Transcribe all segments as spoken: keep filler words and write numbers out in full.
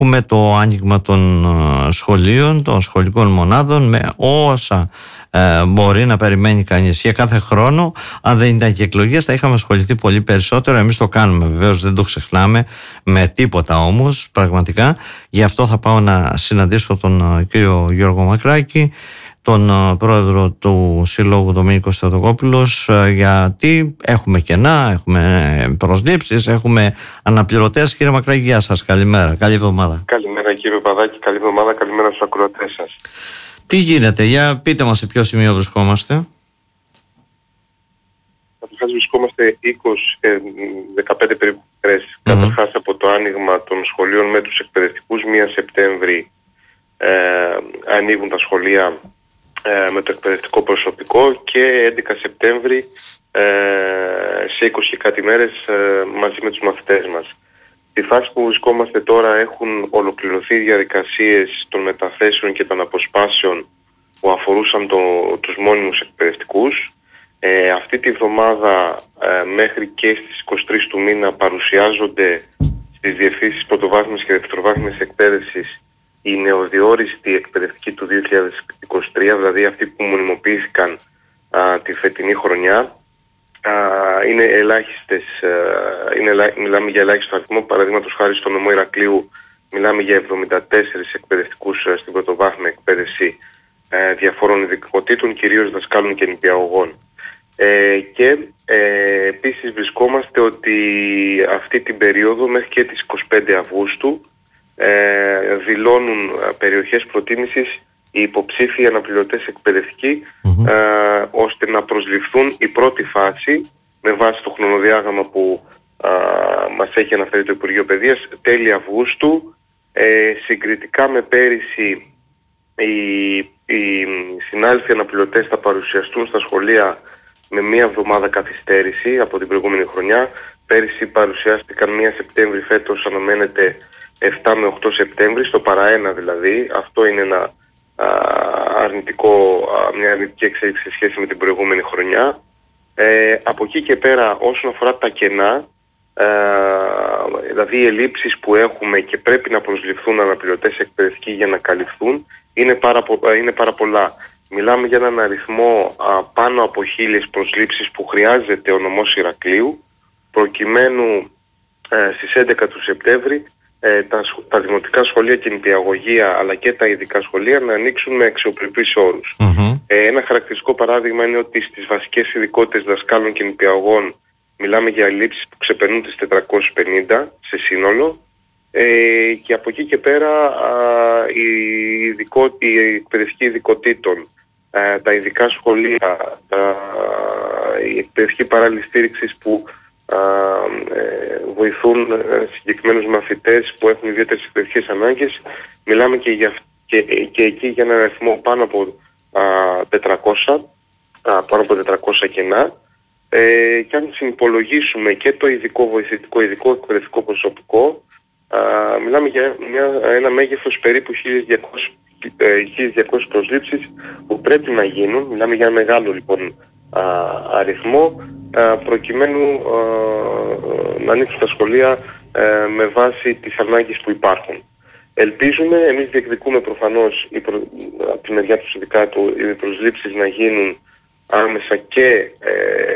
με το άνοιγμα των σχολείων, των σχολικών μονάδων, με όσα ε, μπορεί να περιμένει κανείς. Για κάθε χρόνο, αν δεν ήταν και εκλογές, θα είχαμε ασχοληθεί πολύ περισσότερο. Εμείς το κάνουμε, βεβαίως δεν το ξεχνάμε με τίποτα όμως, πραγματικά. Γι' αυτό θα πάω να συναντήσω τον κύριο Γιώργο Μακράκη, τον πρόεδρο του Συλλόγου Δομήνικος Θεοτοκόπουλος, γιατί έχουμε κενά, έχουμε προσλήψεις, έχουμε αναπληρωτές. Κύριε Μακράκη, γεια σας, καλημέρα, καλή εβδομάδα. Καλημέρα κύριε Παδάκη, καλή εβδομάδα, καλημέρα στους ακροατές σας. Τι γίνεται, για πείτε μας σε ποιο σημείο βρισκόμαστε. Καταρχάς βρισκόμαστε είκοσι δεκαπέντε περίπου μέρες mm-hmm. καταρχάς από το άνοιγμα των σχολείων με τους εκπαιδευτικούς. Μία Σεπτέμβρη ε, ανοίγουν τα σχολεία ε, με το εκπαιδευτικό προσωπικό και έντεκα Σεπτέμβρη ε, σε είκοσι κάτι μέρες ε, μαζί με τους μαθητές μας. Στη φάση που βρισκόμαστε τώρα έχουν ολοκληρωθεί οι διαδικασίες των μεταθέσεων και των αποσπάσεων που αφορούσαν το, τους μόνιμους εκπαιδευτικούς. Ε, αυτή τη βδομάδα ε, μέχρι και στις είκοσι τρεις του μήνα παρουσιάζονται στις διευθύνσεις πρωτοβάθμιας και δευτεροβάθμιας εκπαίδευσης οι νεοδιόριστοι εκπαιδευτικοί του δύο χιλιάδες είκοσι τρία, δηλαδή αυτοί που μονιμοποιήθηκαν α, τη φετινή χρονιά. Uh, είναι ελάχιστες, uh, είναι ελά, μιλάμε για ελάχιστο αριθμό. Παραδείγματος χάρη στο νομό Ηρακλείου μιλάμε για εβδομήντα τέσσερις εκπαιδευτικούς uh, στην πρωτοβάθμια εκπαίδευση uh, διαφόρων ειδικοτήτων, κυρίως δασκάλων και νηπιαγωγών. Ε, και ε, επίσης βρισκόμαστε ότι αυτή την περίοδο μέχρι και τις είκοσι πέντε Αυγούστου ε, δηλώνουν uh, περιοχές προτίμησης οι υποψήφιοι αναπληρωτές εκπαιδευτικοί mm-hmm. ε, ώστε να προσληφθούν η πρώτη φάση με βάση το χρονοδιάγραμμα που ε, μας έχει αναφέρει το Υπουργείο Παιδείας τέλη Αυγούστου. Ε, συγκριτικά με πέρυσι οι, οι συνάδελφοι αναπληρωτές θα παρουσιαστούν στα σχολεία με μία εβδομάδα καθυστέρηση από την προηγούμενη χρονιά. Πέρυσι παρουσιάστηκαν μία Σεπτέμβρη, φέτος αναμένεται επτά με οκτώ Σεπτέμβρη, στο παραένα δηλαδή. Αυτό είναι ένα αρνητικό, μια αρνητική εξέλιξη σε σχέση με την προηγούμενη χρονιά. Ε, από εκεί και πέρα όσον αφορά τα κενά, ε, δηλαδή οι ελλείψεις που έχουμε και πρέπει να προσληφθούν αναπληρωτές εκπαιδευτικοί για να καλυφθούν είναι πάρα, είναι πάρα πολλά. Μιλάμε για έναν αριθμό α, πάνω από χίλιες προσλήψεις που χρειάζεται ο νομός Ηρακλείου προκειμένου ε, στις έντεκα του Σεπτέμβρη Ε, τα, τα δημοτικά σχολεία και νηπιαγωγεία αλλά και τα ειδικά σχολεία να ανοίξουν με αξιοπρεπείς όρους. Mm-hmm. Ε, ένα χαρακτηριστικό παράδειγμα είναι ότι στις βασικές ειδικότητες δασκάλων και νηπιαγωγών μιλάμε για ελλείψεις που ξεπερνούν τις τετρακόσιες πενήντα σε σύνολο ε, και από εκεί και πέρα α, οι, ειδικό, οι εκπαιδευτικοί ειδικοτήτων, α, τα ειδικά σχολεία, τα, η εκπαιδευτική παράλληλη στήριξη που Ε, βοηθούν ε, συγκεκριμένους μαθητές που έχουν ιδιαίτερες εκπαιδευτικές ανάγκες. Μιλάμε και, για, και, και εκεί για έναν αριθμό πάνω από α, τετρακόσια, α, πάνω από τετρακόσια κενά ε, και αν συνυπολογίσουμε και το ειδικό βοηθητικό, ειδικό εκπαιδευτικό προσωπικό α, μιλάμε για μια, ένα μέγεθος περίπου χίλιες διακόσιες προσλήψεις που πρέπει να γίνουν. Μιλάμε για ένα μεγάλο λοιπόν α, αριθμό προκειμένου α, να ανοίξουν τα σχολεία α, με βάση τις ανάγκες που υπάρχουν. Ελπίζουμε, εμείς διεκδικούμε προφανώς η προ... από τη μεριά του συνδικάτου οι προσλήψεις να γίνουν άμεσα και ε,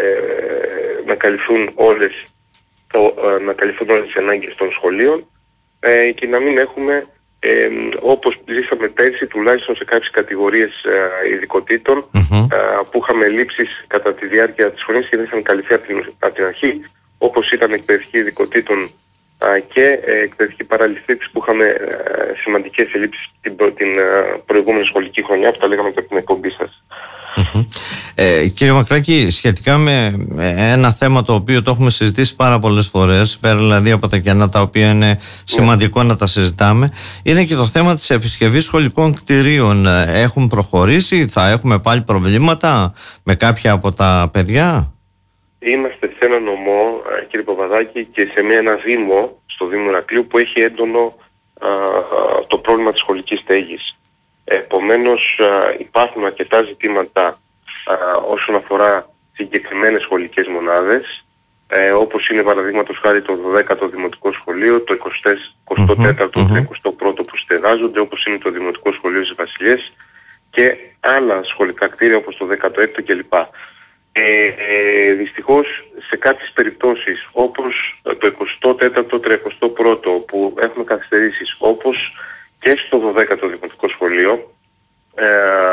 να καλυφθούν όλες, το, ε, να καλυφθούν όλες τις ανάγκες των σχολείων ε, και να μην έχουμε Ε, όπως ζήσαμε πέρσι τουλάχιστον σε κάποιες κατηγορίες ε, ειδικοτήτων mm-hmm. ε, που είχαμε λήψεις κατά τη διάρκεια της χρονιάς και δεν είχαν καλυφθεί από την, από την αρχή, όπως ήταν εκπαιδευτική ειδικοτήτων ε, και ε, εκπαιδευτική παράλληλη στήριξη που είχαμε ε, σημαντικές ελλείψεις την, προ, την ε, προηγούμενη σχολική χρονιά που τα λέγαμε και από την εκπομπή σας. Mm-hmm. Ε, κύριε Μακράκη, σχετικά με ένα θέμα το οποίο το έχουμε συζητήσει πάρα πολλές φορές, πέρα δηλαδή από τα κενά τα οποία είναι σημαντικό yeah. να τα συζητάμε, είναι και το θέμα της επισκευής σχολικών κτηρίων. Έχουν προχωρήσει, θα έχουμε πάλι προβλήματα με κάποια από τα παιδιά? Είμαστε σε ένα νομό, κύριε Παπαδάκη, και σε μια, ένα δήμο, στο Δήμο Ηρακλείου, που έχει έντονο α, α, το πρόβλημα της σχολικής στέγης. Επομένως α, υπάρχουν αρκετά ζητήματα α, όσον αφορά συγκεκριμένες σχολικές μονάδες ε, όπως είναι παραδείγματος χάρη το δωδέκατο Δημοτικό Σχολείο, το εικοστό τέταρτο και το εικοστό πρώτο που στεγάζονται, όπως είναι το Δημοτικό Σχολείο της Βασιλιές και άλλα σχολικά κτίρια όπως το δέκατο έκτο κλπ. Ε, ε, δυστυχώς σε κάποιες περιπτώσεις όπως το εικοστό τέταρτο τριακοστό πρώτο που έχουμε καθυστερήσεις, όπως και στο δωδέκατο Δημοτικό Σχολείο, ε,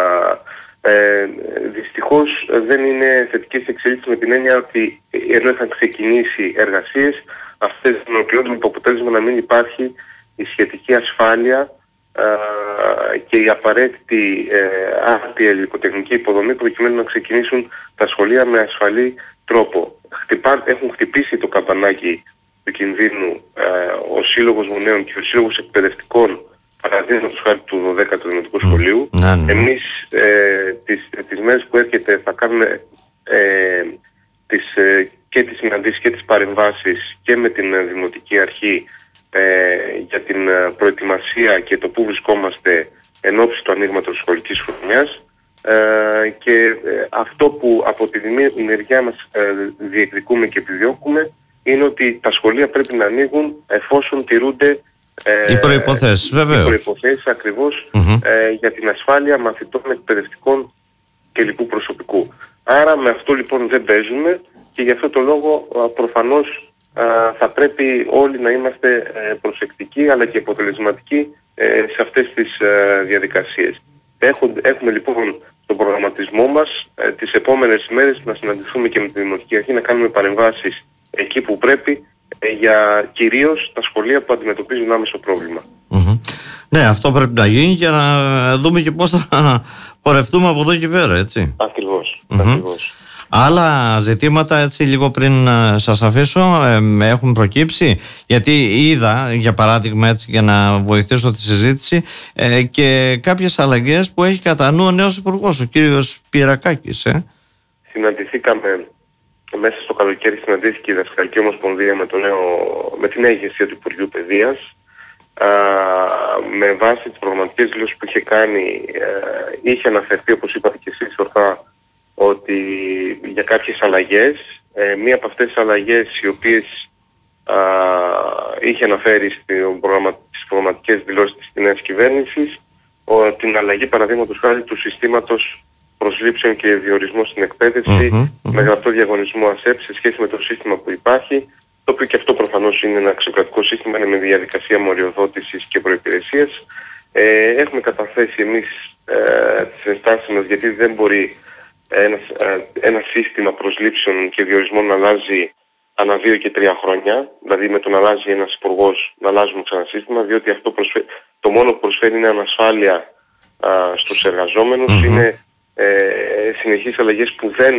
ε, δυστυχώς δεν είναι θετικές εξελίξεις, με την έννοια ότι ενώ είχαν ξεκινήσει εργασίες, αυτές δεν ολοκληρώνονται, με το αποτέλεσμα να μην υπάρχει η σχετική ασφάλεια Uh, και η απαραίτητη uh, άρτια υλικοτεχνική υποδομή προκειμένου να ξεκινήσουν τα σχολεία με ασφαλή τρόπο. Χτυπά, έχουν χτυπήσει το καμπανάκι του κινδύνου uh, ο Σύλλογος Μονέων και ο Σύλλογος Εκπαιδευτικών, παραδείγματος χάρη του δωδέκατου Δημοτικού Σχολείου. Mm. Εμείς uh, τις, τις μέρες που έρχεται θα κάνουμε uh, τις, uh, και τις συναντήσεις και τις παρεμβάσεις και με την uh, Δημοτική Αρχή Ε, για την προετοιμασία και το που βρισκόμαστε εν ώψη του ανοίγματος της σχολικής χρονιάς, ε, και ε, αυτό που από τη μεριά μας ε, διεκδικούμε και επιδιώκουμε είναι ότι τα σχολεία πρέπει να ανοίγουν εφόσον τηρούνται ε, οι προϋποθέσεις, βεβαίως. Οι προϋποθέσεις ακριβώς mm-hmm. ε, για την ασφάλεια μαθητών, εκπαιδευτικών και λοιπού προσωπικού. Άρα με αυτό λοιπόν δεν παίζουμε και γι' αυτό το λόγο προφανώς Uh, θα πρέπει όλοι να είμαστε uh, προσεκτικοί αλλά και αποτελεσματικοί uh, σε αυτές τις uh, διαδικασίες. Έχουν, έχουμε λοιπόν στον προγραμματισμό μας uh, τις επόμενες ημέρες να συναντηθούμε και με τη Δημοτική Αρχή, να κάνουμε παρεμβάσεις εκεί που πρέπει uh, για κυρίως τα σχολεία που αντιμετωπίζουν άμεσο πρόβλημα. Mm-hmm. Ναι, αυτό πρέπει να γίνει και να δούμε και πώς θα πορευτούμε από εδώ και πέρα, έτσι. Ακριβώς, mm-hmm. ακριβώς. Άλλα ζητήματα, έτσι λίγο πριν σας αφήσω, ε, έχουν προκύψει, γιατί είδα για παράδειγμα, έτσι για να βοηθήσω τη συζήτηση, ε, και κάποιες αλλαγές που έχει κατά νου ο νέος υπουργός, ο κύριος Πυρακάκης. Ε. Συναντηθήκαμε μέσα στο καλοκαίρι, συναντήθηκε η Δασκαλική Ομοσπονδία με, το νέο, με την νέα ηγεσία του Υπουργείου Παιδείας. Α, με βάση τις προγραμματικές δηλώσεις που είχε κάνει, ε, είχε αναφερθεί, όπως είπατε και εσείς ορθά, ότι για κάποιες αλλαγές, ε, μία από αυτές τις αλλαγές οι οποίες α, είχε αναφέρει στην προγραμμα, στις προγραμματικές δηλώσεις της νέας κυβέρνησης, ο, την αλλαγή παραδείγματος χάρη του συστήματος προσλήψεων και διορισμού στην εκπαίδευση mm-hmm, mm-hmm. με γραπτό διαγωνισμό ΑΣΕΠ σε σχέση με το σύστημα που υπάρχει, το οποίο και αυτό προφανώς είναι ένα αξιοκρατικό σύστημα, είναι με διαδικασία μοριοδότησης και προϋπηρεσίας. Ε, έχουμε καταθέσει εμείς ε, τις ενστάσεις μας, γιατί δεν μπορεί Ένα, ένα σύστημα προσλήψεων και διορισμών να αλλάζει ανά δύο και τρία χρόνια, δηλαδή με το να αλλάζει ένας υπουργός να αλλάζουμε ξανά σύστημα, διότι αυτό προσφέρει, το μόνο που προσφέρει είναι ανασφάλεια α, στους εργαζόμενους, mm-hmm. είναι ε, συνεχείς αλλαγές που δεν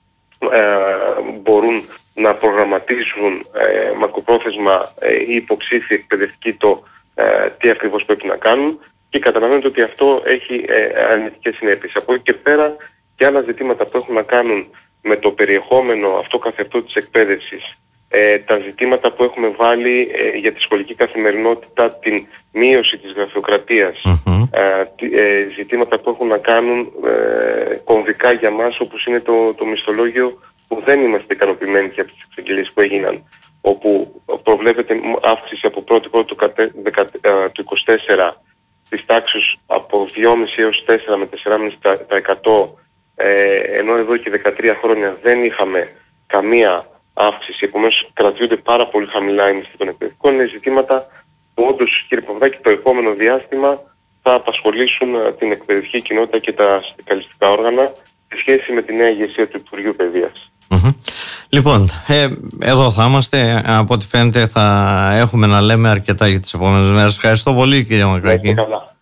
ε, μπορούν να προγραμματίσουν ε, μακροπρόθεσμα ε, οι υποψήφοι εκπαιδευτικοί το ε, τι ακριβώς πρέπει να κάνουν, και καταλαβαίνετε ότι αυτό έχει ε, αρνητικές συνέπειες. Από εκεί και πέρα, και άλλα ζητήματα που έχουν να κάνουν με το περιεχόμενο αυτό καθ' αυτό της εκπαίδευσης, ε, τα ζητήματα που έχουμε βάλει ε, για τη σχολική καθημερινότητα, την μείωση της γραφειοκρατίας, mm-hmm. ε, ε, ζητήματα που έχουν να κάνουν ε, κομβικά για μας, όπως είναι το, το μισθολόγιο, που δεν είμαστε ικανοποιημένοι και από τις εξαγγελίες που έγιναν, όπου προβλέπεται αύξηση από πρώτη πρώτη του είκοσι τέσσερα της τάξης από δύο κόμμα πέντε έως τέσσερα με τέσσερα κόμμα πέντε τοις εκατό, Ε, ενώ εδώ και δεκατρία χρόνια δεν είχαμε καμία αύξηση, επομένως κρατιούνται πάρα πολύ χαμηλά οι μισθοί των εκπαιδευτικών. Είναι ζητήματα που όντως, κύριε Παπαδάκη, το επόμενο διάστημα θα απασχολήσουν την εκπαιδευτική κοινότητα και τα συνδικαλιστικά όργανα σε σχέση με τη νέα ηγεσία του Υπουργείου Παιδείας. Mm-hmm. Λοιπόν, ε, εδώ θα είμαστε. Από ό,τι φαίνεται θα έχουμε να λέμε αρκετά για τις επόμενες μέρες. Ευχαριστώ πολύ, κύριε Μακράκη.